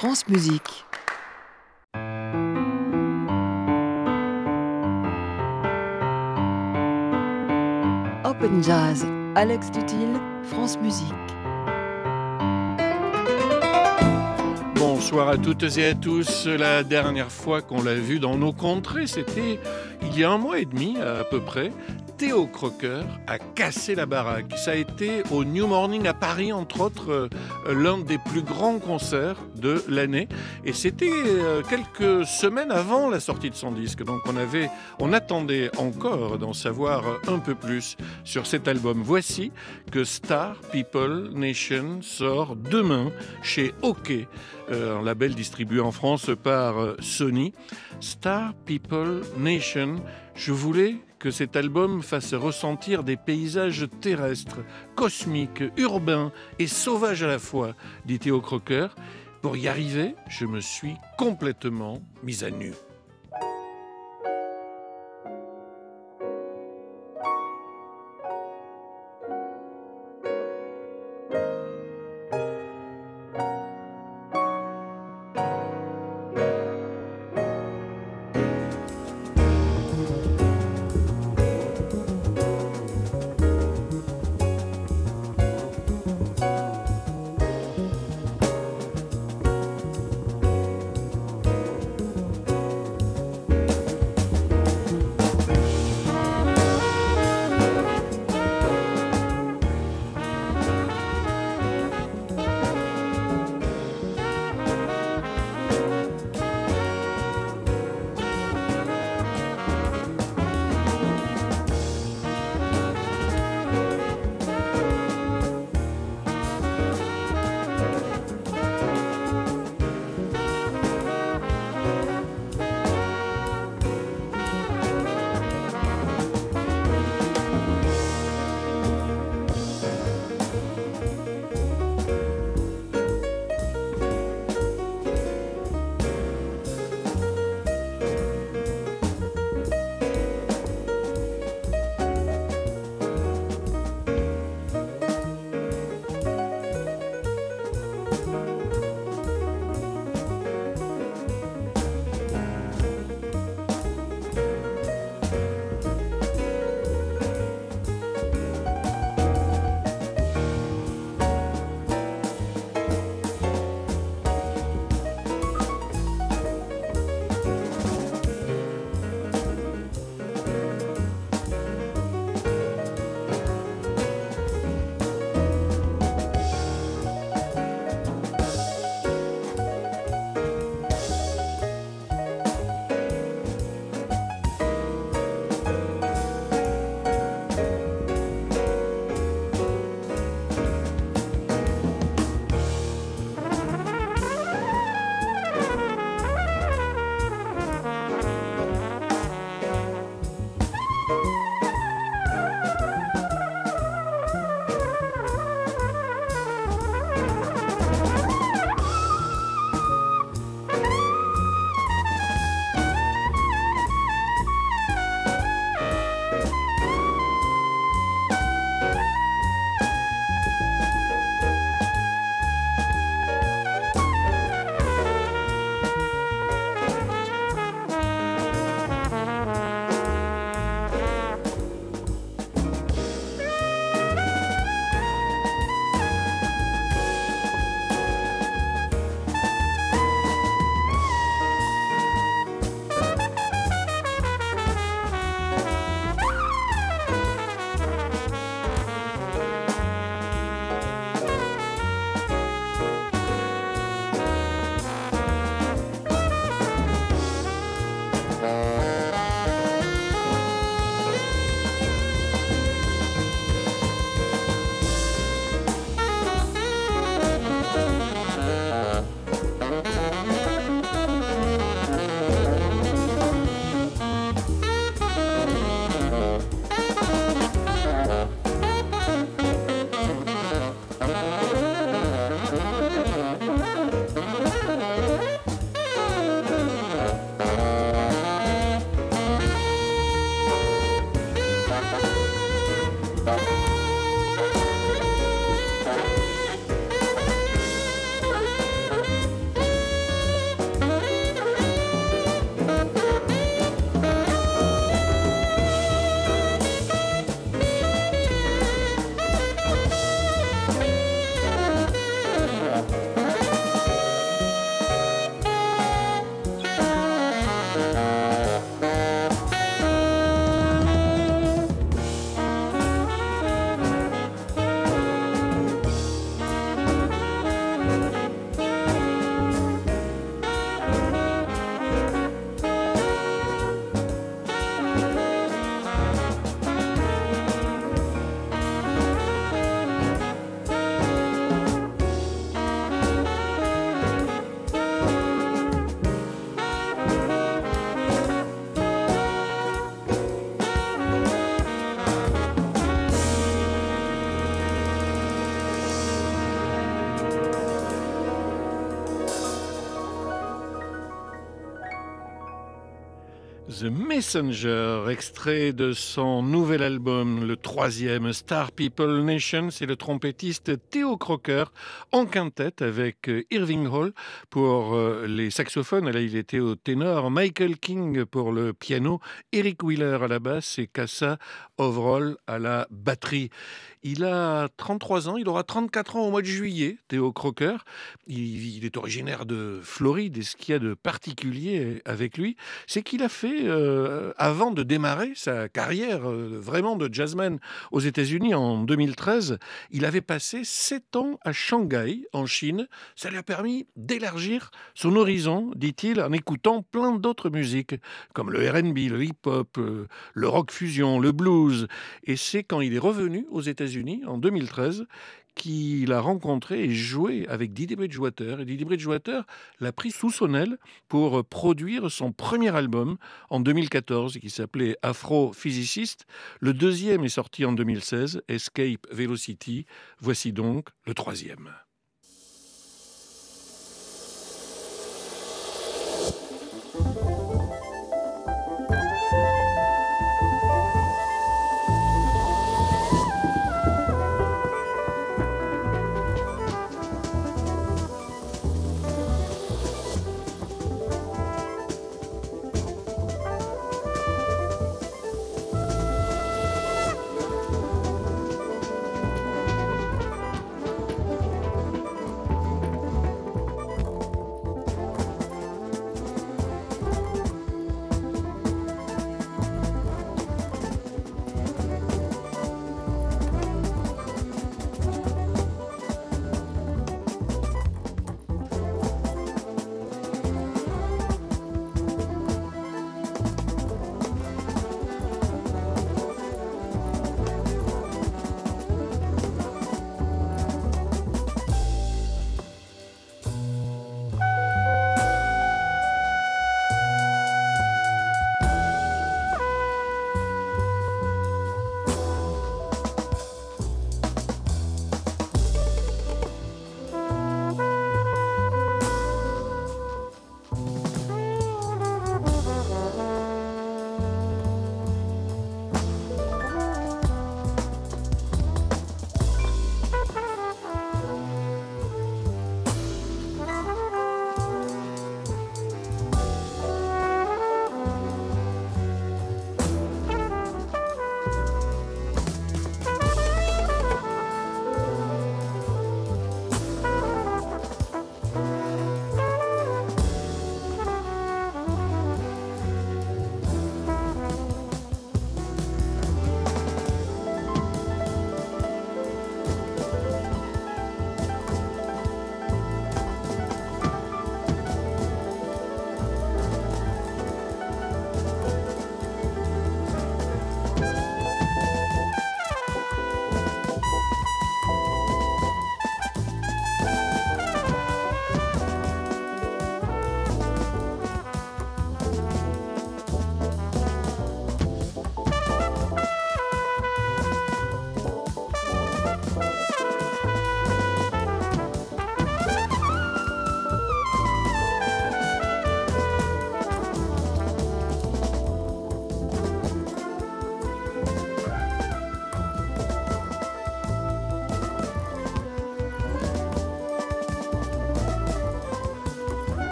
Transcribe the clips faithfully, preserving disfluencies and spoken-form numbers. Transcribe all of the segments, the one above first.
France Musique. Open Jazz, Alex Dutil, France Musique. Bonsoir à toutes et à tous. La dernière fois qu'on l'a vu dans nos contrées, c'était il y a un mois et demi à peu près. Theo Croker a cassé la baraque. Ça a été au New Morning à Paris, entre autres, euh, l'un des plus grands concerts de l'année. Et c'était euh, quelques semaines avant la sortie de son disque. Donc on avait, on attendait encore d'en savoir un peu plus sur cet album. Voici que Star People Nation sort demain chez OK, euh, un label distribué en France par euh, Sony. Star People Nation, je voulais que cet album fasse ressentir des paysages terrestres, cosmiques, urbains et sauvages à la fois, dit Theo Croker. Pour y arriver, je me suis complètement mis à nu. The Messenger, extrait de son nouvel album, le troisième, Star People Nation. C'est le trompettiste Theo Croker en quintette avec Irving Hall pour les saxophones. Là, il était au ténor, Michael King pour le piano, Eric Wheeler à la basse et Casa Overall à la batterie. Il a trente-trois ans, il aura trente-quatre ans au mois de juillet, Theo Croker. Il, il est originaire de Floride et ce qu'il y a de particulier avec lui, c'est qu'il a fait, euh, avant de démarrer sa carrière euh, vraiment de jazzman aux États-Unis en deux mille treize, il avait passé sept ans à Shanghai, en Chine. Ça lui a permis d'élargir son horizon, dit-il, en écoutant plein d'autres musiques, comme le R and B, le hip-hop, euh, le rock fusion, le blues. Et c'est quand il est revenu aux États-Unis en deux mille treize qu'il a rencontré et joué avec Didi Bridgewater. Et Didi Bridgewater l'a pris sous son aile pour produire son premier album en deux mille quatorze qui s'appelait Afrophysicist. Le deuxième est sorti en deux mille seize, Escape Velocity. Voici donc le troisième.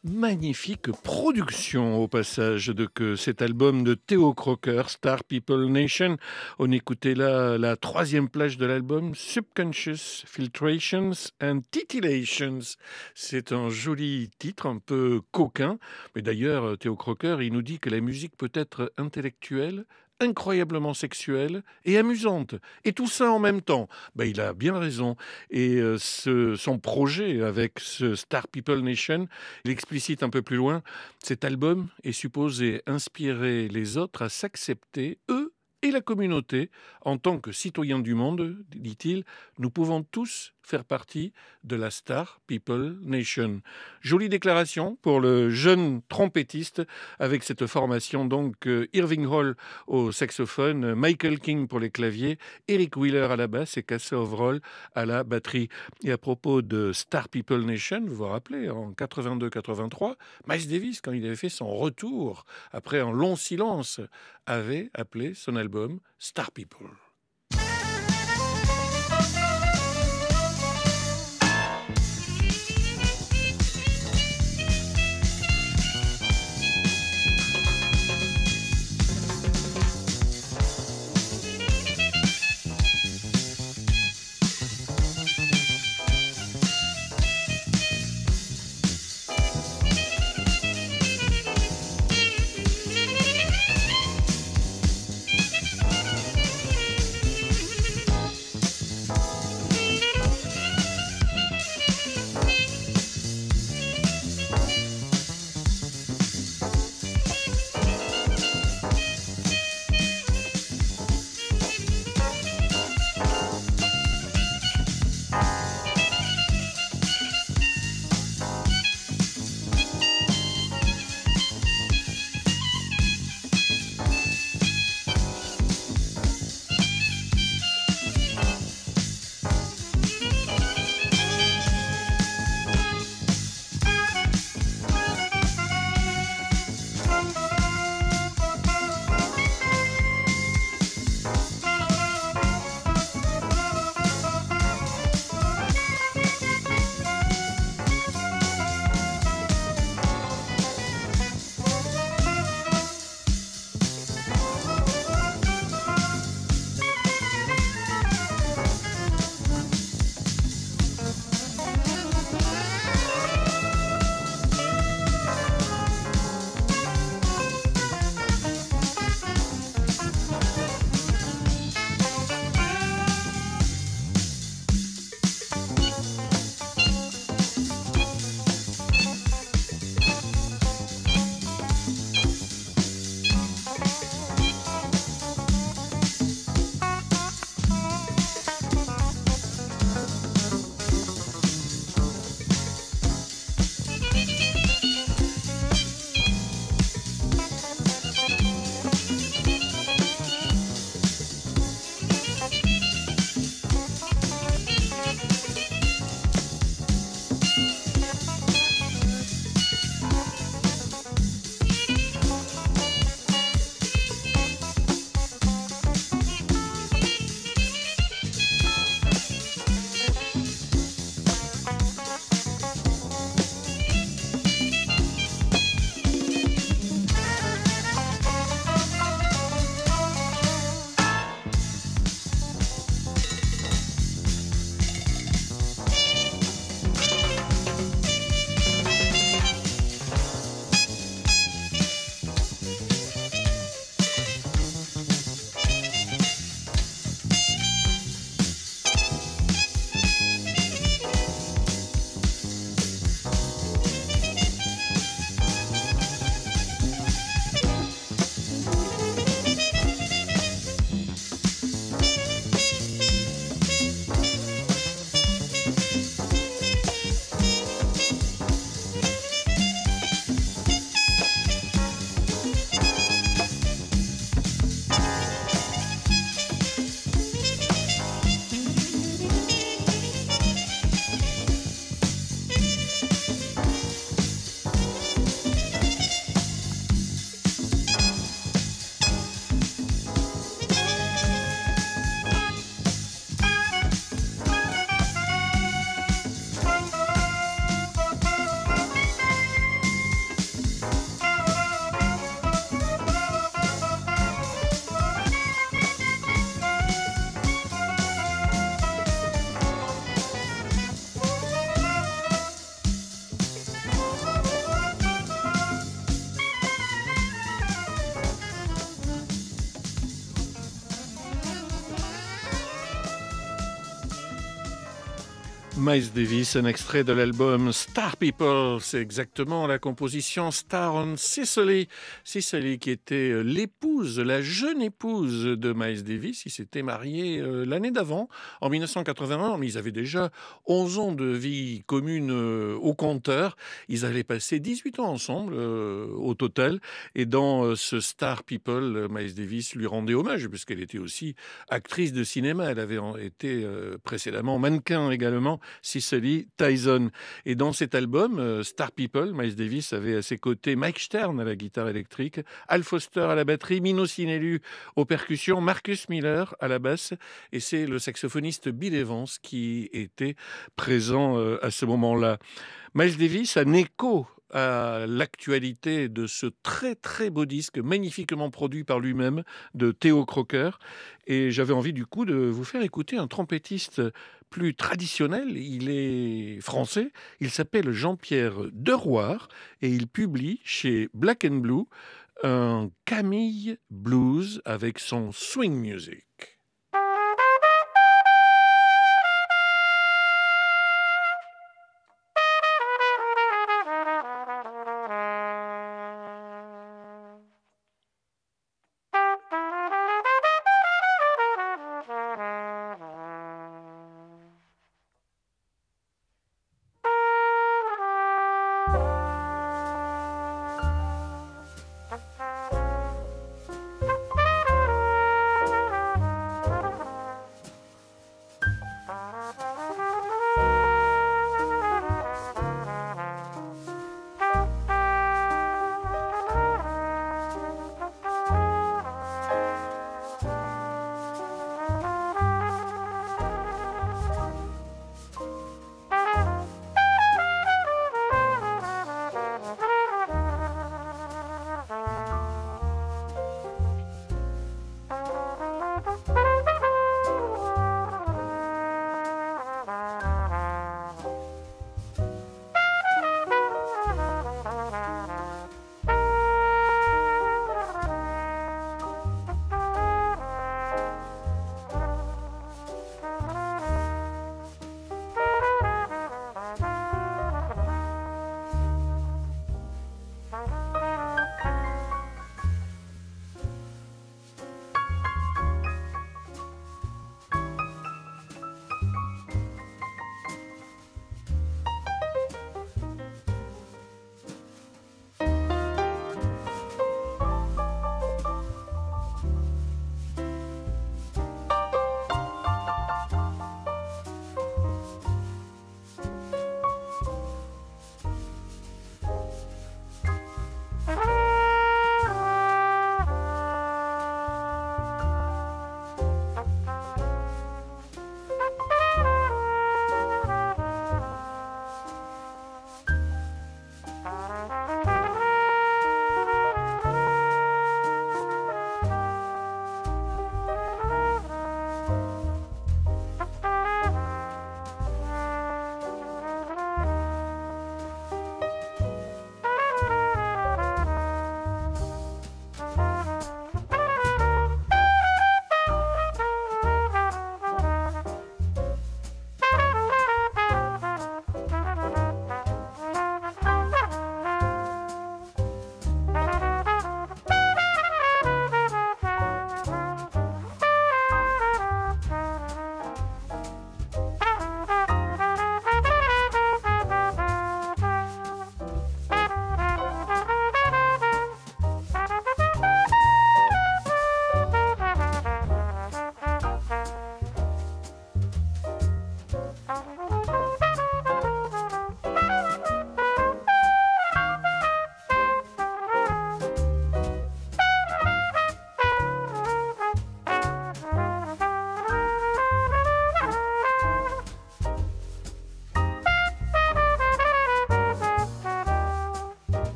Magnifique production au passage de que cet album de Theo Croker, Star People Nation. On écoutait là la troisième plage de l'album, Subconscious Filtrations and Titillations. C'est un joli titre, un peu coquin. Mais d'ailleurs, Theo Croker, il nous dit que la musique peut être intellectuelle, incroyablement sexuelle et amusante. Et tout ça en même temps. Ben, il a bien raison. Et euh, ce, son projet avec ce Star People Nation, il explicite un peu plus loin, cet album est supposé inspirer les autres à s'accepter, eux et la communauté. En tant que citoyens du monde, dit-il, nous pouvons tous faire partie de la Star People Nation. Jolie déclaration pour le jeune trompettiste avec cette formation donc euh, Irving Hall au saxophone, Michael King pour les claviers, Eric Wheeler à la basse et Casey Overall à la batterie. Et à propos de Star People Nation, vous vous rappelez, en quatre-vingt-deux quatre-vingt-trois, Miles Davis, quand il avait fait son retour après un long silence, avait appelé son album Star People. Miles Davis, un extrait de l'album Star People, c'est exactement la composition Star on Sicily. Sicily qui était l'épouse, la jeune épouse de Miles Davis. Ils s'étaient mariés euh, l'année d'avant, en mille neuf cent quatre-vingt-un, mais ils avaient déjà onze ans de vie commune euh, au compteur. Ils avaient passé dix-huit ans ensemble euh, au total. Et dans euh, ce Star People, euh, Miles Davis lui rendait hommage, puisqu'elle était aussi actrice de cinéma. Elle avait en- été euh, précédemment mannequin également. Cicely Tyson. Et dans cet album, euh, Star People, Miles Davis avait à ses côtés Mike Stern à la guitare électrique, Al Foster à la batterie, Mino Sinelu aux percussions, Marcus Miller à la basse, et c'est le saxophoniste Bill Evans qui était présent euh, à ce moment-là. Miles Davis, un écho à l'actualité de ce très très beau disque magnifiquement produit par lui-même de Theo Crocker, et j'avais envie du coup de vous faire écouter un trompettiste plus traditionnel. Il est français, il s'appelle Jean-Pierre Deroire et il publie chez Black and Blue un Camille Blues avec son swing music.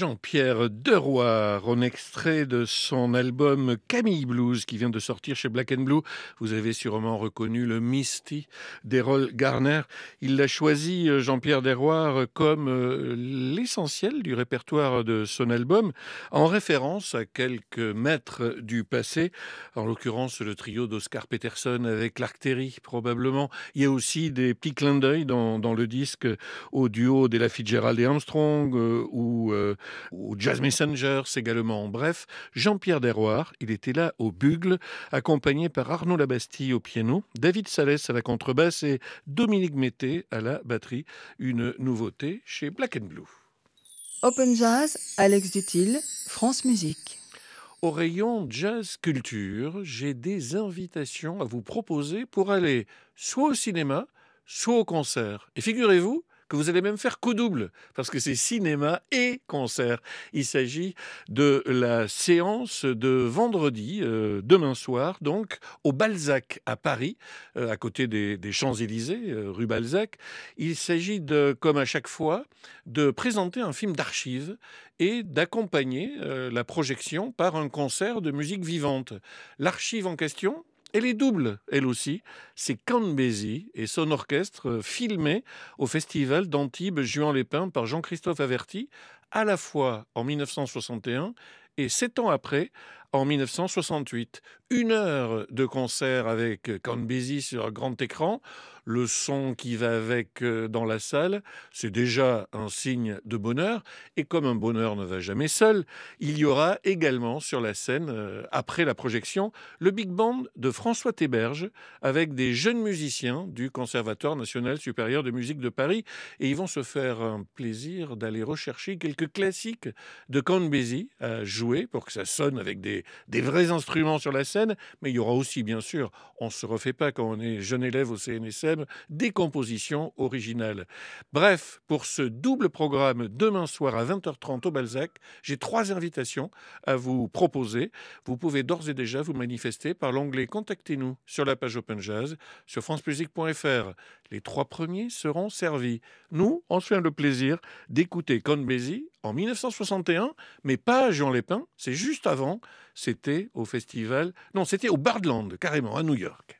Jean-Pierre Deroire, en extrait de son album Camille Blues qui vient de sortir chez Black and Blue. Vous avez sûrement reconnu le Misty d'Errol Garner. Il l'a choisi, Jean-Pierre Deroire, comme l'essentiel du répertoire de son album, en référence à quelques maîtres du passé, en l'occurrence le trio d'Oscar Peterson avec Clark Terry probablement. Il y a aussi des petits clins d'œil dans, dans le disque au duo d'Ella Fitzgerald et Armstrong euh, ou, euh, ou Jazz Messengers également. Bref, Jean-Pierre Deroire, il était là au bugle, accompagné par Arnaud Labastille au piano, David Salès à la contrebasse et Dominique Mété à la batterie. Une nouveauté chez Black and Blue. Open Jazz, Alex Dutil, France Musique. Au rayon Jazz Culture, j'ai des invitations à vous proposer pour aller soit au cinéma, soit au concert. Et figurez-vous que vous allez même faire coup double, parce que c'est cinéma et concert. Il s'agit de la séance de vendredi, euh, demain soir, donc, au Balzac à Paris, euh, à côté des, des Champs-Élysées, euh, rue Balzac. Il s'agit de, comme à chaque fois, de présenter un film d'archives et d'accompagner euh, la projection par un concert de musique vivante. L'archive en question, elle est double, elle aussi. C'est Count Basie et son orchestre filmé au festival d'Antibes-Juan-les-Pins par Jean-Christophe Averty, à la fois en mille neuf cent soixante et un et sept ans après, en mille neuf cent soixante-huit. Une heure de concert avec Count Basie sur grand écran, le son qui va avec dans la salle, c'est déjà un signe de bonheur. Et comme un bonheur ne va jamais seul, il y aura également sur la scène, euh, après la projection, le big band de François Théberge avec des jeunes musiciens du Conservatoire national supérieur de musique de Paris. Et ils vont se faire un plaisir d'aller rechercher quelques classiques de Count Basie à jouer pour que ça sonne avec des, des vrais instruments sur la scène. Mais il y aura aussi, bien sûr, on ne se refait pas quand on est jeune élève au C N S M, des compositions originales. Bref, pour ce double programme demain soir à vingt heures trente au Balzac, j'ai trois invitations à vous proposer. Vous pouvez d'ores et déjà vous manifester par l'onglet « Contactez-nous » sur la page Open Jazz sur francemusique point f r. Les trois premiers seront servis. Nous, on se fait le plaisir d'écouter Count Basie en mille neuf cent soixante et un, mais pas à Juan-les-Pins, c'est juste avant, c'était au festival, non, c'était au Bardland, carrément, à New York.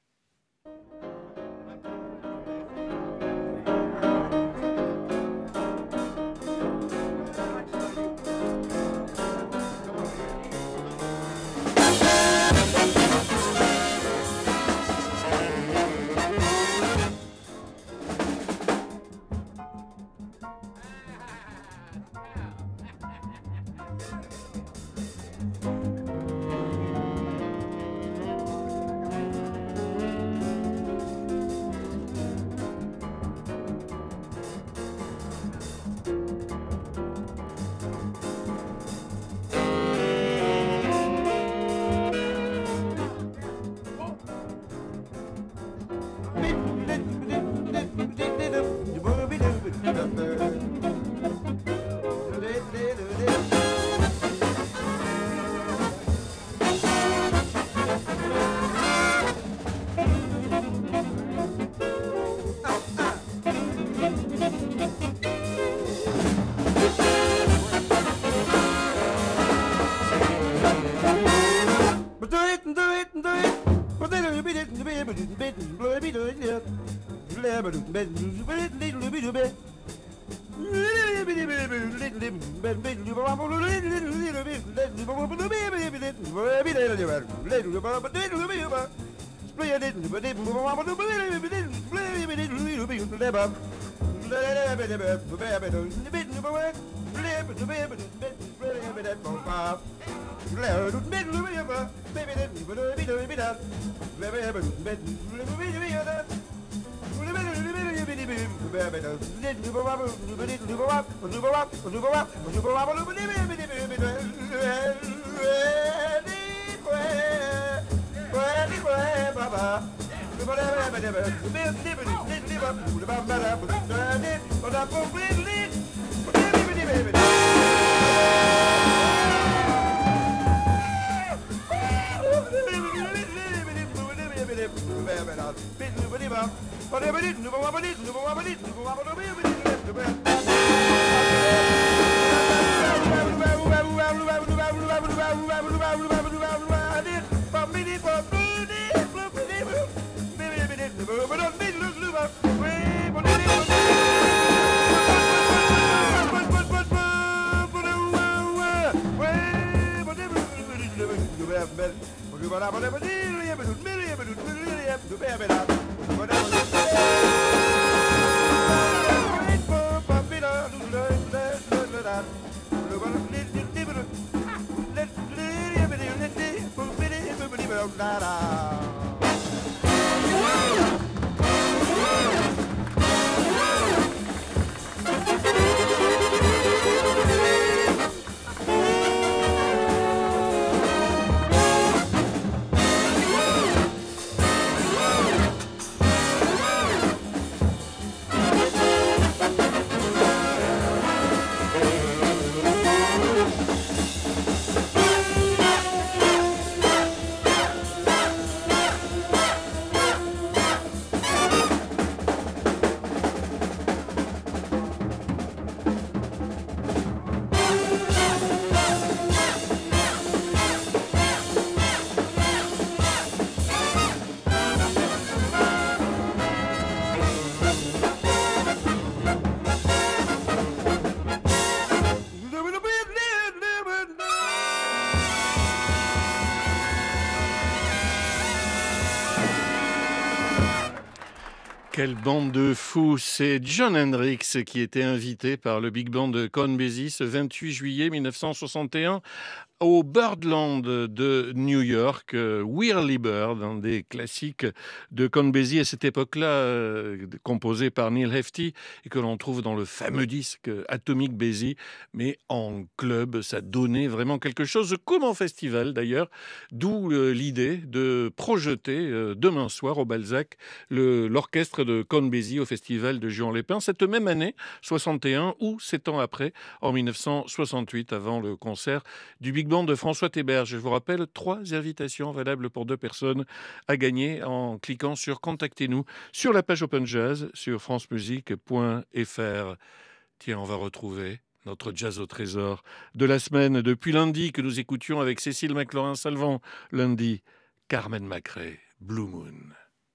Quelle bande de fous! C'est Jon Hendrix qui était invité par le Big Band de Count Basie ce vingt-huit juillet mille neuf cent soixante et un au Birdland de New York, euh, Whirly Bird, un des classiques de Count Basie à cette époque-là, euh, composé par Neil Hefti et que l'on trouve dans le fameux disque Atomic Basie, mais en club, ça donnait vraiment quelque chose, comme en festival d'ailleurs, d'où euh, l'idée de projeter euh, demain soir au Balzac le, l'orchestre de Count Basie au festival de Juan-les-Pins, cette même année, soixante et un, ou sept ans après, en mille neuf cent soixante-huit, avant le concert du Big Band de François Théberge. Je vous rappelle, trois invitations valables pour deux personnes à gagner en cliquant sur « Contactez-nous » sur la page Open Jazz sur francemusique point f r. Tiens, on va retrouver notre jazz au trésor de la semaine depuis lundi que nous écoutions avec Cécile McLaurin-Salvant. Lundi, Carmen McRae, Blue Moon.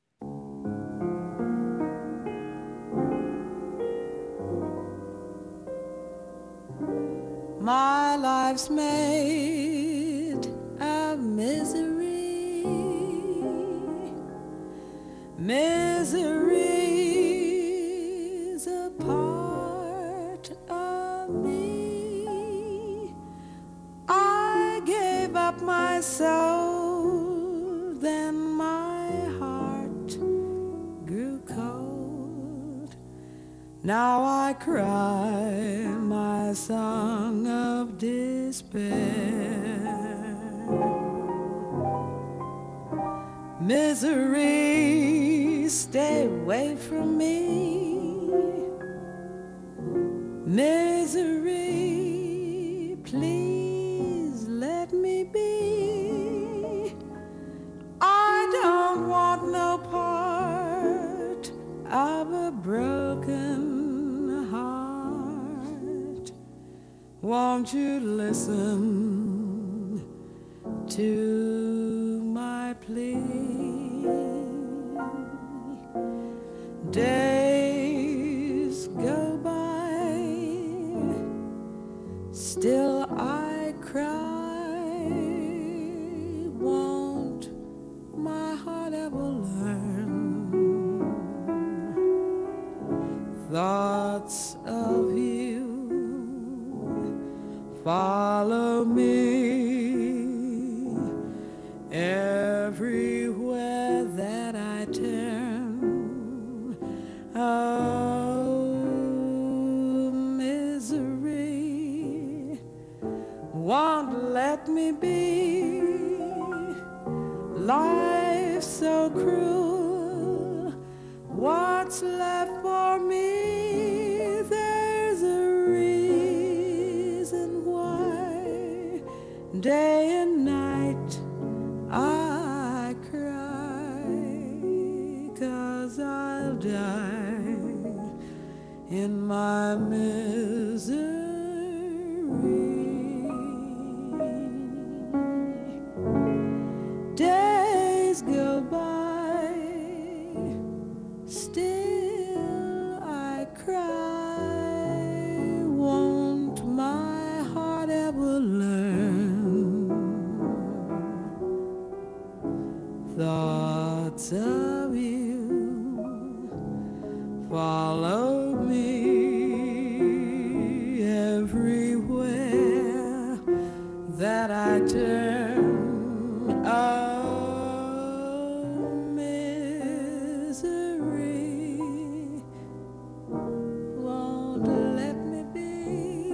My life's made of misery. Misery's a part of me. I gave up my soul, then my heart grew cold. Now I cry my song of despair. Misery, stay away from me. Misery, please let me be. I don't want no part of a broken heart. Won't you listen to my plea? Days go by, still I cry. Won't my heart ever learn? Thoughts of you follow me everywhere that I turn. Oh, misery won't let me be. Life's so cruel. What's left for me? Day and night I cry, 'cause I'll die in my misery. thoughts of you follow me everywhere that I turn. Oh, misery won't let me be.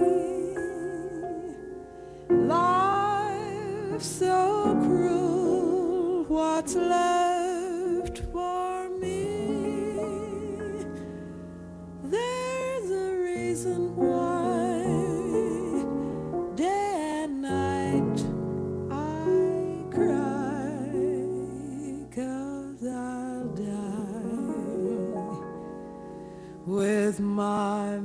Life's so cruel, what's left for me? There's a reason why day and night I cry, 'cause I'll die with my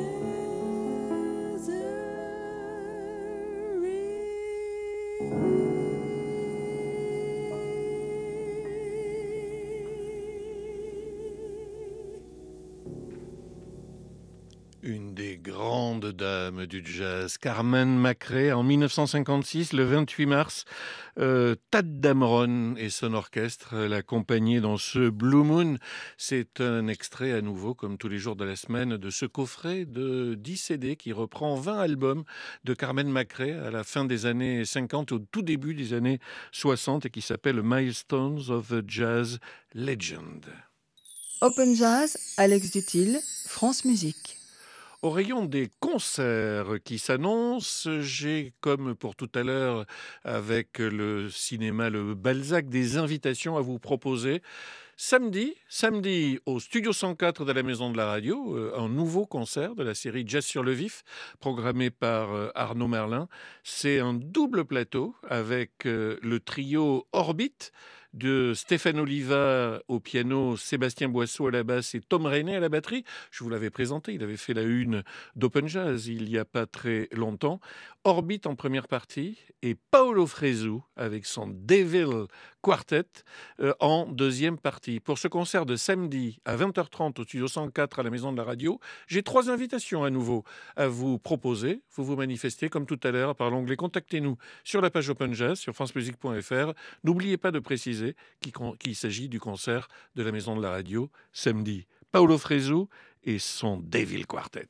Une des grandes dames du jazz, Carmen McRae, en mille neuf cent cinquante-six, le vingt-huit mars, euh, Tadd Dameron et son orchestre l'accompagnaient dans ce Blue Moon. C'est un extrait à nouveau, comme tous les jours de la semaine, de ce coffret de dix C D qui reprend vingt albums de Carmen McRae à la fin des années cinquante, au tout début des années soixante, et qui s'appelle Milestones of the Jazz Legend. Open Jazz, Alex Dutil, France Musique. Au rayon des concerts qui s'annoncent, j'ai, comme pour tout à l'heure avec le cinéma Le Balzac, des invitations à vous proposer. Samedi, samedi au Studio cent quatre de la Maison de la Radio, euh, un nouveau concert de la série Jazz sur le vif, programmé par euh, Arnaud Merlin. C'est un double plateau avec euh, le trio Orbit, de Stéphane Oliva au piano, Sébastien Boisseau à la basse et Tom René à la batterie. Je vous l'avais présenté, il avait fait la une d'Open Jazz il n'y a pas très longtemps. Orbit en première partie et Paolo Fresu avec son Devil Quartet euh, en deuxième partie. Pour ce concert de samedi à vingt heures trente au Studio cent quatre à la Maison de la Radio, j'ai trois invitations à nouveau à vous proposer. Vous vous manifestez comme tout à l'heure par l'onglet « Contactez-nous » sur la page Open Jazz sur francemusique point f r. N'oubliez pas de préciser qu'il, qu'il s'agit du concert de la Maison de la Radio samedi. Paolo Fresu et son Devil Quartet.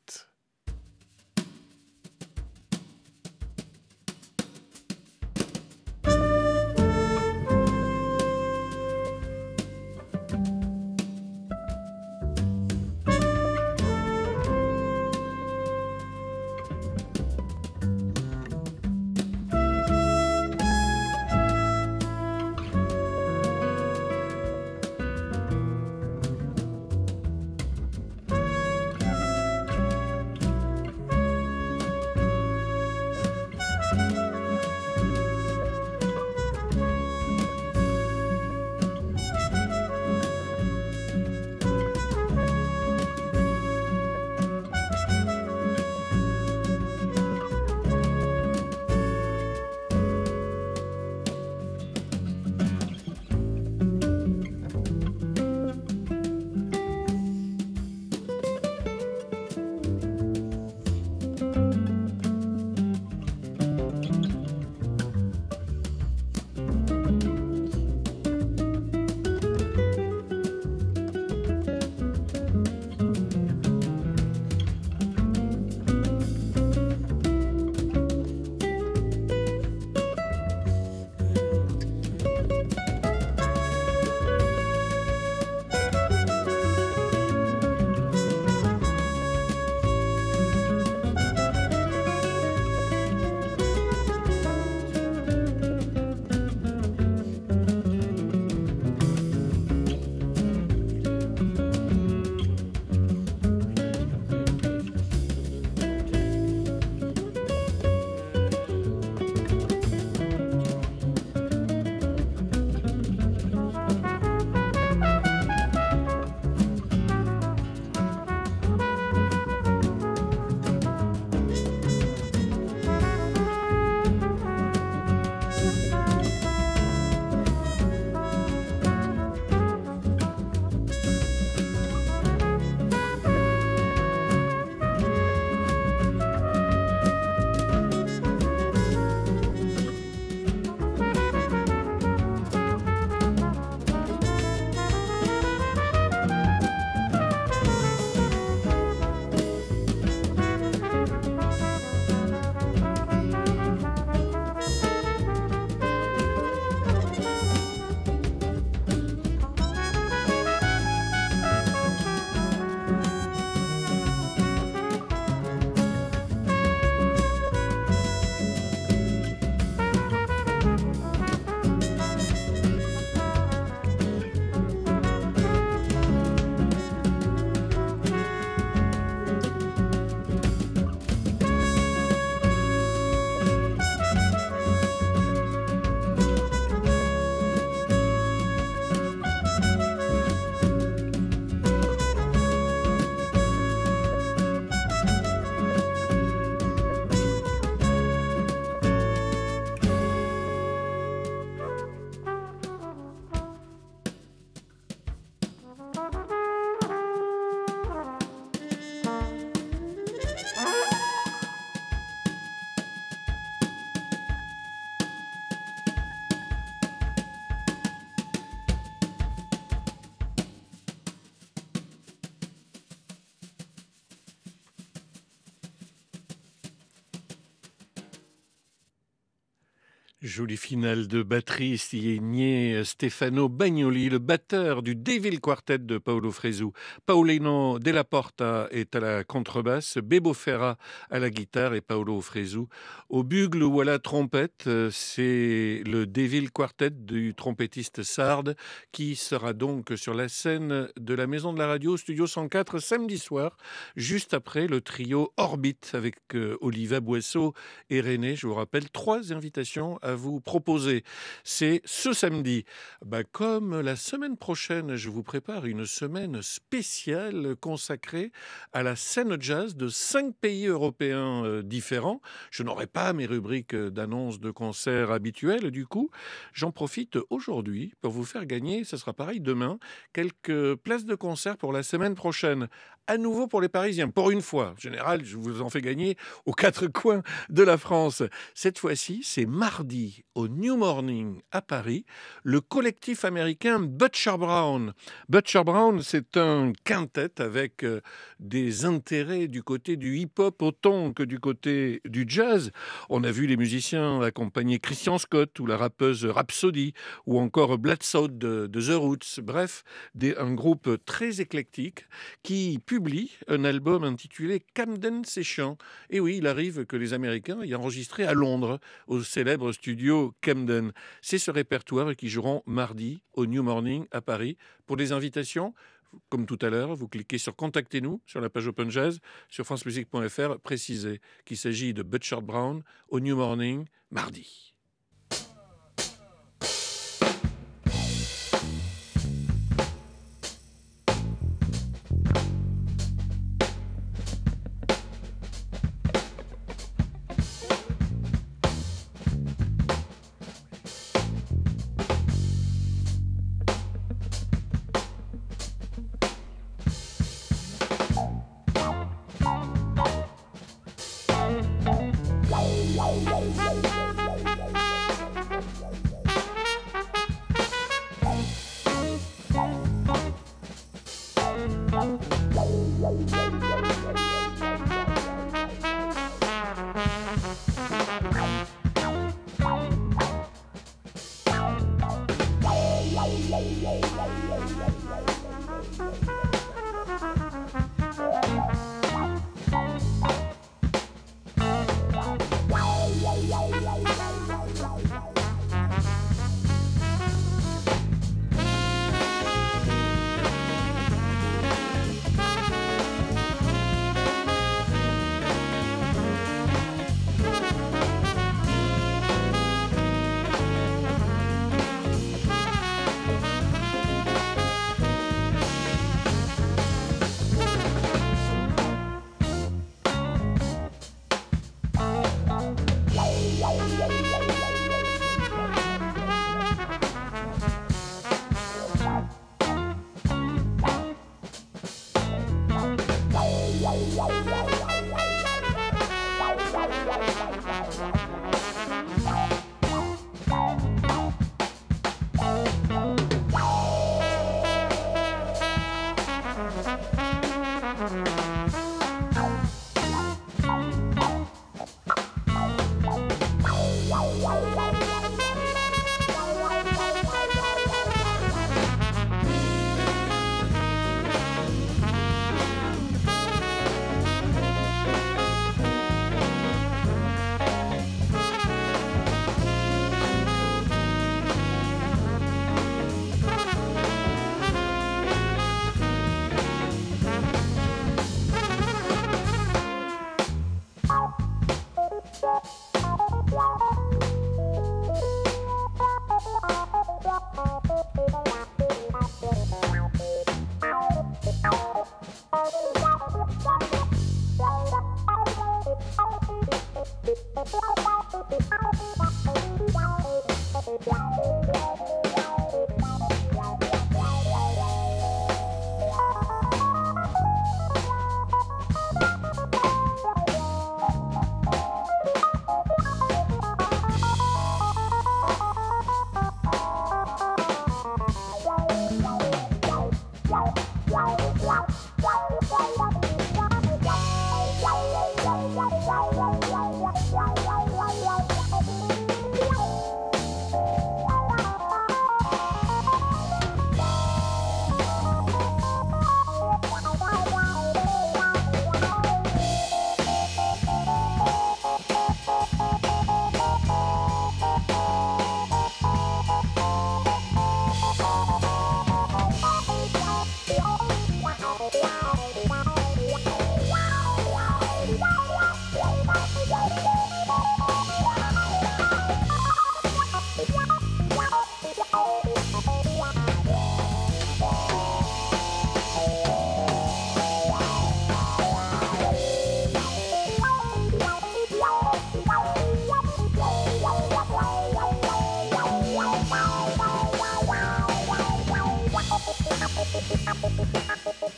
Jolie finale de batterie signé Stefano Bagnoli, le batteur du Devil Quartet de Paolo Fresu. Paolino Della Porta est à la contrebasse, Bebo Ferra à la guitare et Paolo Fresu au bugle ou à la trompette. C'est le Devil Quartet du trompettiste sarde qui sera donc sur la scène de la Maison de la Radio, Studio cent quatre, samedi soir, juste après le trio Orbit avec euh, Oliva Boisseau et René. Je vous rappelle trois invitations à vous proposer. C'est ce samedi. Bah, comme la semaine prochaine, je vous prépare une semaine spéciale consacrée à la scène jazz de cinq pays européens euh, différents. Je n'aurai pas mes rubriques d'annonces de concerts habituelles. Du coup, j'en profite aujourd'hui pour vous faire gagner, ce sera pareil demain, quelques places de concert pour la semaine prochaine. À nouveau pour les Parisiens, pour une fois. En général, je vous en fais gagner aux quatre coins de la France. Cette fois-ci, c'est mardi au New Morning à Paris, le collectif américain Butcher Brown. Butcher Brown, c'est un quintet avec euh, des intérêts du côté du hip-hop autant que du côté du jazz. On a vu les musiciens accompagner Christian Scott ou la rappeuse Rhapsody ou encore Bladsoe de, de The Roots. Bref, des, un groupe très éclectique qui publie un album intitulé Camden Sessions. Et oui, il arrive que les Américains y enregistré à Londres, au célèbre studio Camden. C'est ce répertoire qui joueront mardi au New Morning à Paris. Pour des invitations, comme tout à l'heure, vous cliquez sur Contactez-nous sur la page Open Jazz sur francemusique point f r. Précisez qu'il s'agit de Butcher Brown au New Morning mardi.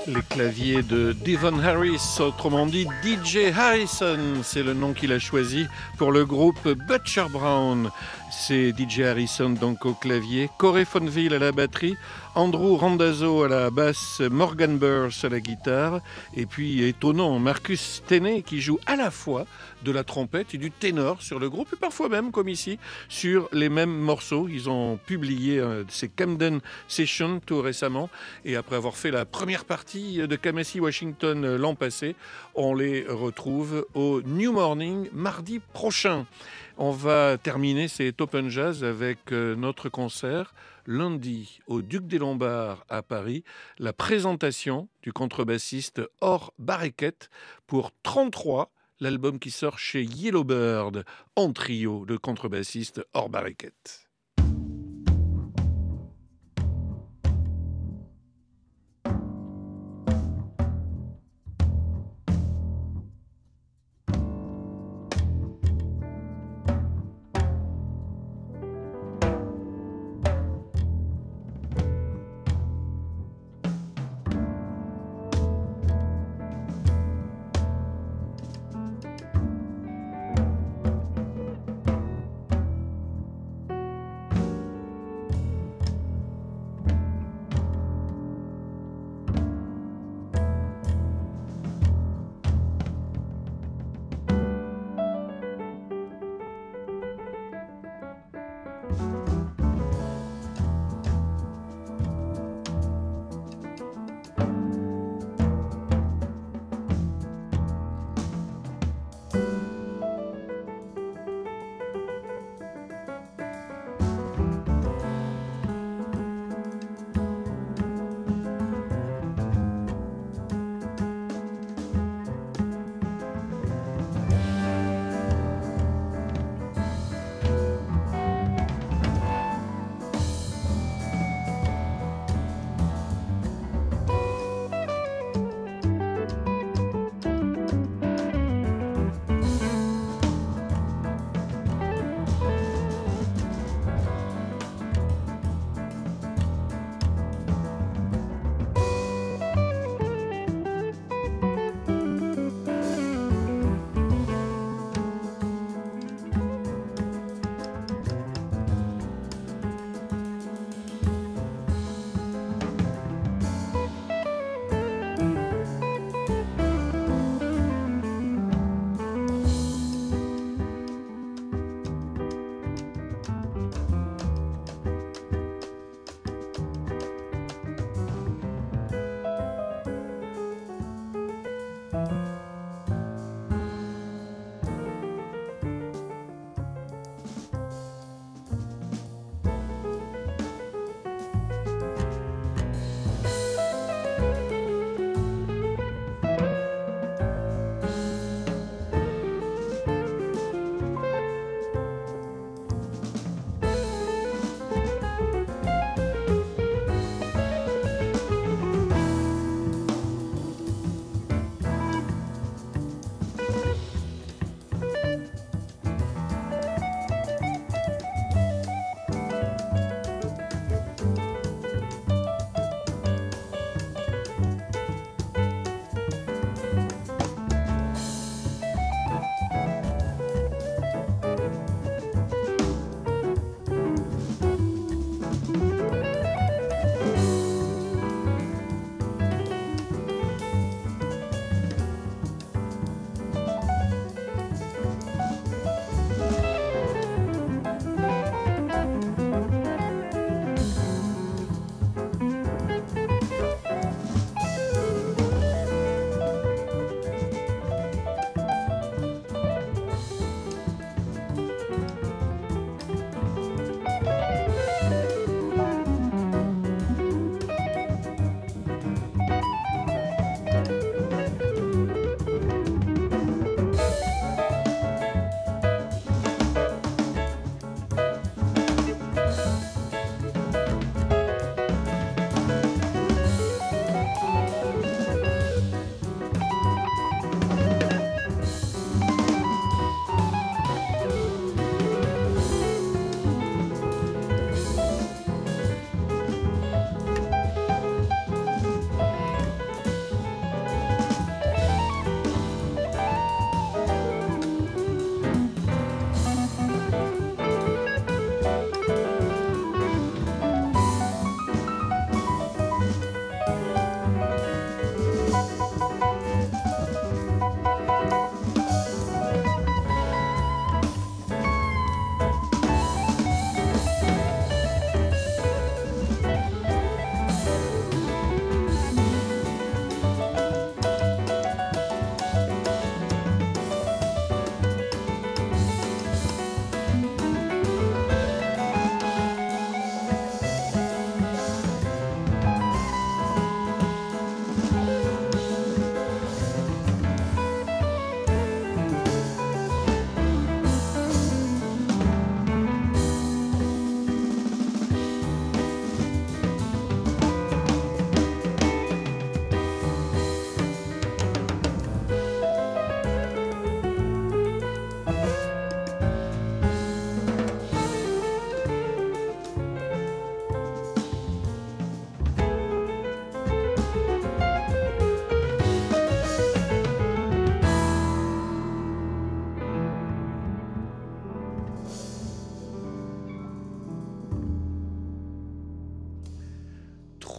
Les claviers de Devon Harris, autrement dit D J Harrison, c'est le nom qu'il a choisi pour le groupe Butcher Brown. C'est D J Harrison donc au clavier, Corey Fonville à la batterie, Andrew Randazzo à la basse, Morgan Burns à la guitare, et puis étonnant, Marcus Tenney qui joue à la fois de la trompette et du ténor sur le groupe, et parfois même, comme ici, sur les mêmes morceaux. Ils ont publié euh, ces Camden Sessions tout récemment, et après avoir fait la première partie de Kamasi Washington euh, l'an passé, on les retrouve au New Morning mardi prochain. On va terminer cet Open Jazz avec euh, notre concert lundi au Duc des Lombards à Paris, la présentation du contrebassiste Or Bareket pour trente-trois, l'album qui sort chez Yellowbird en trio, le contrebassiste Or Bareket.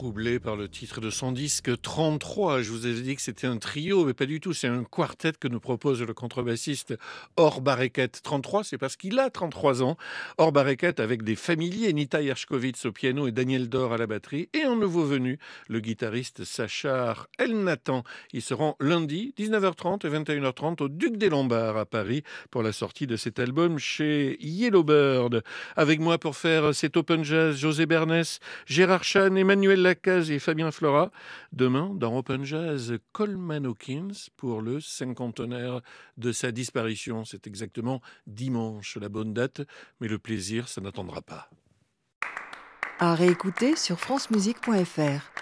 troublé par le titre de son disque trente-trois. Je vous avais dit que c'était un trio, mais pas du tout. C'est un quartet que nous propose le contrebassiste Or Bareket. trente-trois, c'est parce qu'il a trente-trois ans. Or Bareket avec des familiers, Nita Yershkovitz au piano et Daniel Dor à la batterie. Et un nouveau venu, le guitariste Sachar El Nathan. Ils seront lundi, dix-neuf heures trente et vingt et une heures trente au Duc des Lombards à Paris pour la sortie de cet album chez Yellowbird. Avec moi pour faire cet Open Jazz, José Bernès, Gérard Chan, Emmanuel Lacaze et Fabien Flora. Demain, dans Open Jazz, Coleman Hawkins pour le cinquantenaire de sa disparition. C'est exactement dimanche, la bonne date, mais le plaisir, ça n'attendra pas. À réécouter sur francemusique point f r.